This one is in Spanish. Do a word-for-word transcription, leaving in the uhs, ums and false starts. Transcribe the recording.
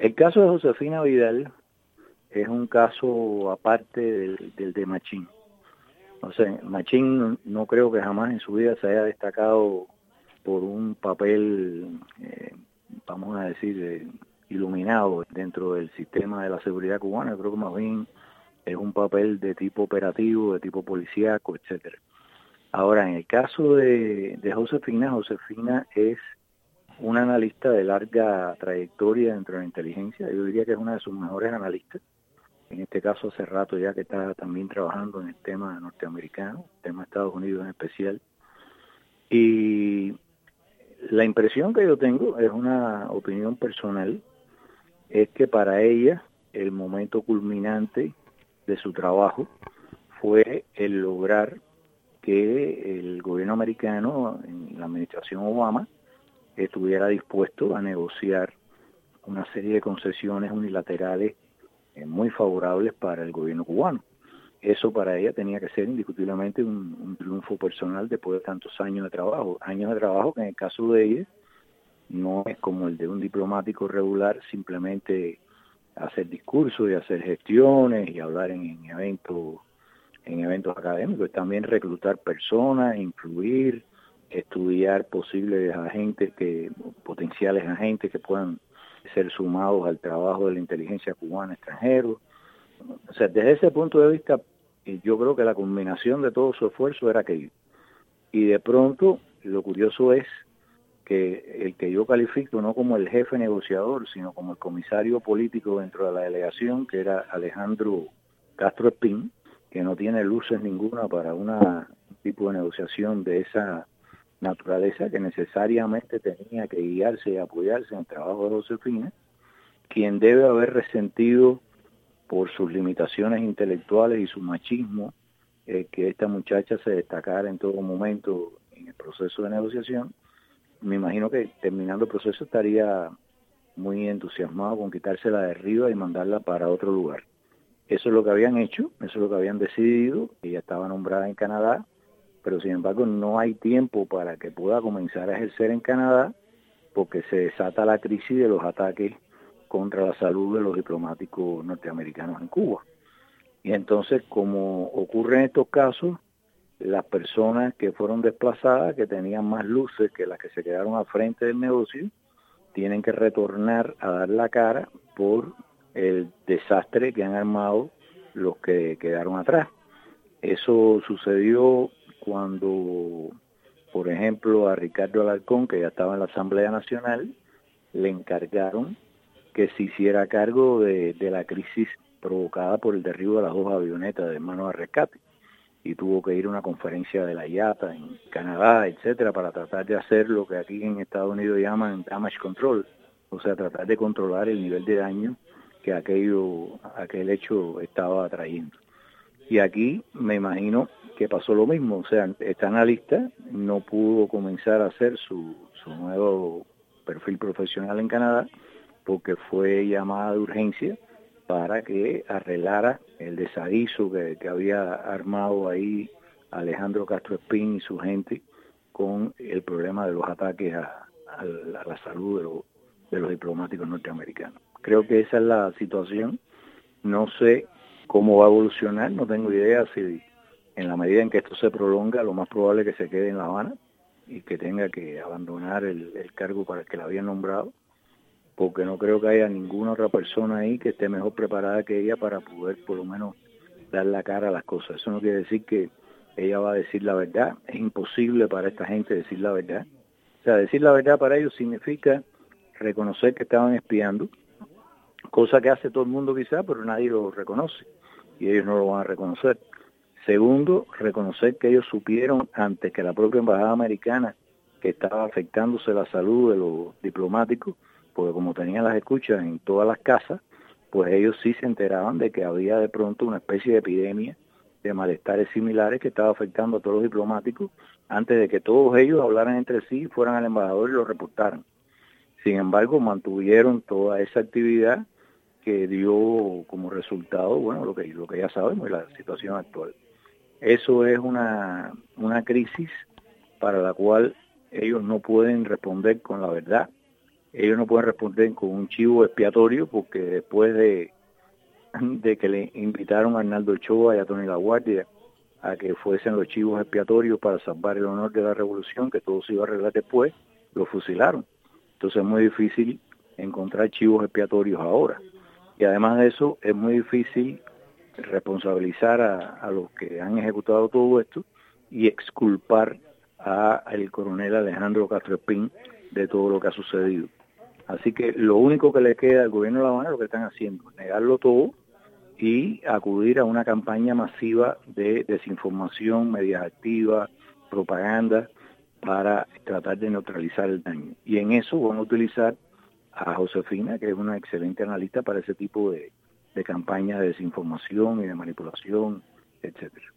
El caso de Josefina Vidal es un caso aparte del, del de Machín. O sea, Machín no creo que jamás en su vida se haya destacado por un papel, eh, vamos a decir, eh, iluminado dentro del sistema de la seguridad cubana. Yo creo que más bien es un papel de tipo operativo, de tipo policíaco, etcétera. Ahora, en el caso de, de Josefina, Josefina es una analista de larga trayectoria dentro de la inteligencia. Yo diría que es una de sus mejores analistas. En este caso, hace rato ya que está también trabajando en el tema norteamericano, el tema de Estados Unidos en especial. Y la impresión que yo tengo, es una opinión personal, es que para ella el momento culminante de su trabajo fue el lograr que el gobierno americano, en la administración Obama, estuviera dispuesto a negociar una serie de concesiones unilaterales eh, muy favorables para el gobierno cubano. Eso para ella tenía que ser indiscutiblemente un, un triunfo personal después de tantos años de trabajo. Años de trabajo que en el caso de ella no es como el de un diplomático regular, simplemente hacer discursos y hacer gestiones y hablar en, en eventos en eventos académicos, también reclutar personas, influir, estudiar posibles agentes, que potenciales agentes que puedan ser sumados al trabajo de la inteligencia cubana extranjero. O sea, desde ese punto de vista, yo creo que la culminación de todo su esfuerzo era aquello. Y de pronto, lo curioso es que el que yo califico no como el jefe negociador, sino como el comisario político dentro de la delegación, que era Alejandro Castro Espín, que no tiene luces ninguna para una, un tipo de negociación de esa naturaleza, que necesariamente tenía que guiarse y apoyarse en el trabajo de Josefina, quien debe haber resentido por sus limitaciones intelectuales y su machismo, eh, que esta muchacha se destacara en todo momento en el proceso de negociación. Me imagino que terminando el proceso estaría muy entusiasmado con quitársela de arriba y mandarla para otro lugar. Eso es lo que habían hecho, eso es lo que habían decidido. Ella estaba nombrada en Canadá, pero sin embargo no hay tiempo para que pueda comenzar a ejercer en Canadá, porque se desata la crisis de los ataques contra la salud de los diplomáticos norteamericanos en Cuba. Y entonces, como ocurre en estos casos, las personas que fueron desplazadas, que tenían más luces que las que se quedaron al frente del negocio, tienen que retornar a dar la cara por el desastre que han armado los que quedaron atrás. Eso sucedió cuando, por ejemplo, a Ricardo Alarcón, que ya estaba en la Asamblea Nacional, le encargaron que se hiciera cargo de, de la crisis provocada por el derribo de las dos avionetas de Hermanos al Rescate, y tuvo que ir a una conferencia de la I A T A en Canadá, etcétera, para tratar de hacer lo que aquí en Estados Unidos llaman damage control, o sea, tratar de controlar el nivel de daño que aquello, aquel hecho estaba trayendo. Y aquí me imagino que pasó lo mismo, o sea, esta analista no pudo comenzar a hacer su, su nuevo perfil profesional en Canadá porque fue llamada de urgencia para que arreglara el desaguiso que, que había armado ahí Alejandro Castro Espín y su gente con el problema de los ataques a, a, la, a la salud de, lo, de los diplomáticos norteamericanos. Creo que esa es la situación. No sé cómo va a evolucionar, no tengo idea si en la medida en que esto se prolonga, lo más probable es que se quede en La Habana y que tenga que abandonar el, el cargo para el que la habían nombrado, porque no creo que haya ninguna otra persona ahí que esté mejor preparada que ella para poder por lo menos dar la cara a las cosas. Eso no quiere decir que ella va a decir la verdad, es imposible para esta gente decir la verdad. O sea, decir la verdad para ellos significa reconocer que estaban espiando, cosa que hace todo el mundo quizá, pero nadie lo reconoce y ellos no lo van a reconocer. Segundo, reconocer que ellos supieron antes que la propia embajada americana que estaba afectándose la salud de los diplomáticos, porque como tenían las escuchas en todas las casas, pues ellos sí se enteraban de que había de pronto una especie de epidemia de malestares similares que estaba afectando a todos los diplomáticos antes de que todos ellos hablaran entre sí, fueran al embajador y lo reportaran. Sin embargo, mantuvieron toda esa actividad que dio como resultado, bueno, lo que, lo que ya sabemos, la situación actual. Eso es una, una crisis para la cual ellos no pueden responder con la verdad. ellos no pueden responder con un chivo expiatorio porque después de, de que le invitaron a Arnaldo Ochoa y a Tony LaGuardia a que fuesen los chivos expiatorios para salvar el honor de la revolución, que todo se iba a arreglar después, lo fusilaron. Entonces es muy difícil encontrar chivos expiatorios ahora. Y además de eso, es muy difícil responsabilizar a, a los que han ejecutado todo esto y exculpar al coronel Alejandro Castro Espín de todo lo que ha sucedido. Así que lo único que le queda al gobierno de La Habana es lo que están haciendo, negarlo todo y acudir a una campaña masiva de desinformación, medias activas, propaganda, para tratar de neutralizar el daño. Y en eso van a utilizar a Josefina, que es una excelente analista para ese tipo de, de campaña de desinformación y de manipulación, etcétera.